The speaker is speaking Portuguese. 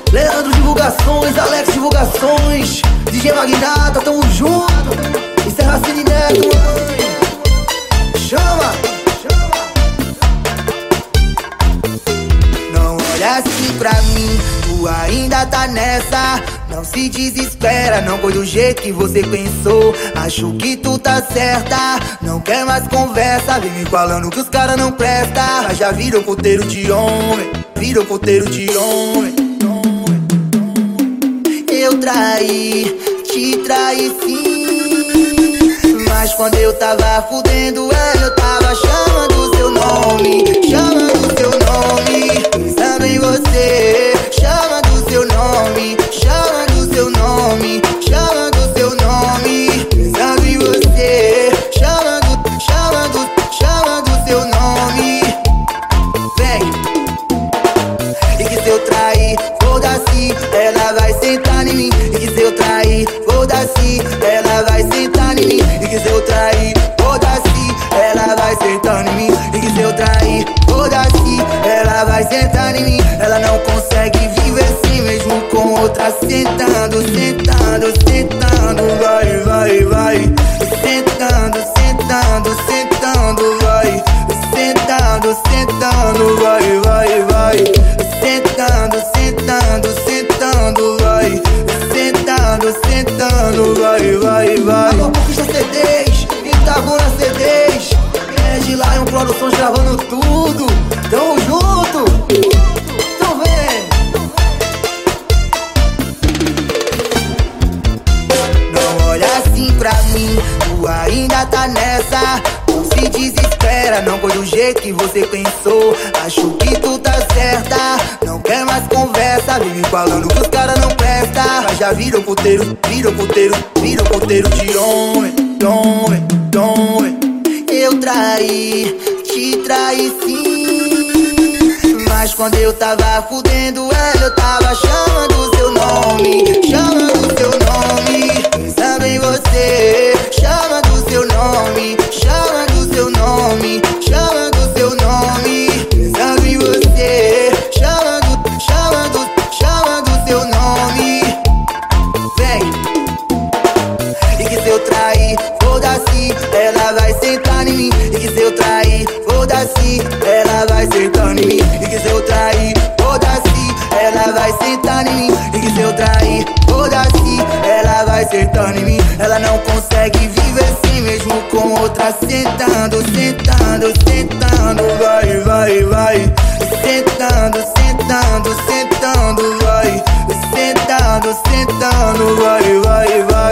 Leandro Divulgações, Alex Divulgações, DJ Magnata, tamo junto. Encerra Cine Neto, mãe. Chama, chama. Não olha assim pra mim, tu ainda tá nessa. Não se desespera, não foi do jeito que você pensou. Acho que tu tá certa, não quer mais conversa. Vem me falando que os caras não prestam, mas já viram ponteiro de homem, viram ponteiro de homem. Eu traí, te traí sim, mas quando eu tava fudendo ela, eu tava chamando seu nome, chamando seu nome, pensando em você, chamando seu nome, chamando seu nome, chamando seu nome, pensando em você, chamando seu nome. Vem, e que se eu trair, foda-se, ela vai sentar em mim. E que se eu trair, foda-se, ela vai sentar em mim. E que se eu trair, foda-se, ela vai sentar em mim. E que se eu trair, foda-se, ela vai sentar em mim. Ela não consegue viver assim mesmo com outra sentando, sentando, sentando. Vai, vai, vai, sentando, sentando, sentando. Vai, sentando, sentando. Vai, vai, vai, sentando, sentando, sentando. Vai, sentando, sentando. Vai, vai, vai. Alô, Conquista CDs, Itagona CDs, Ed Lion Produções gravando tudo. Tamo junto. Então vem. Não olha assim pra mim, tu ainda tá nessa. Não se desespera, não foi do jeito que você pensou. Acho que tu tá certa, não quer mais conversa. Vem me falando que os caras não prestam, mas já viram ponteiro, viram ponteiro, viram ponteiro de homem, homem, homem. Eu traí, te traí sim, mas quando eu tava fudendo ela, eu tava chamando seu nome, chamando seu nome, pensando em você, chamando seu nome, chamando seu nome, chamando seu nome, pensando em você, chamando seu nome. Vem, e que se eu trair, foda-se, ela vai sentar em mim. E que se eu trair, foda-se, ela vai sentar em mim. E que se eu trair, foda-se, ela vai sentar em mim. E que se eu trair, foda-se, ela vai sentar em mim. Ela não consegue viver assim mesmo com outra sentando, sentando, sentando. Vai, vai, vai, sentando, sentando, sentando. Vai, sentando, sentando. Vai, vai, vai.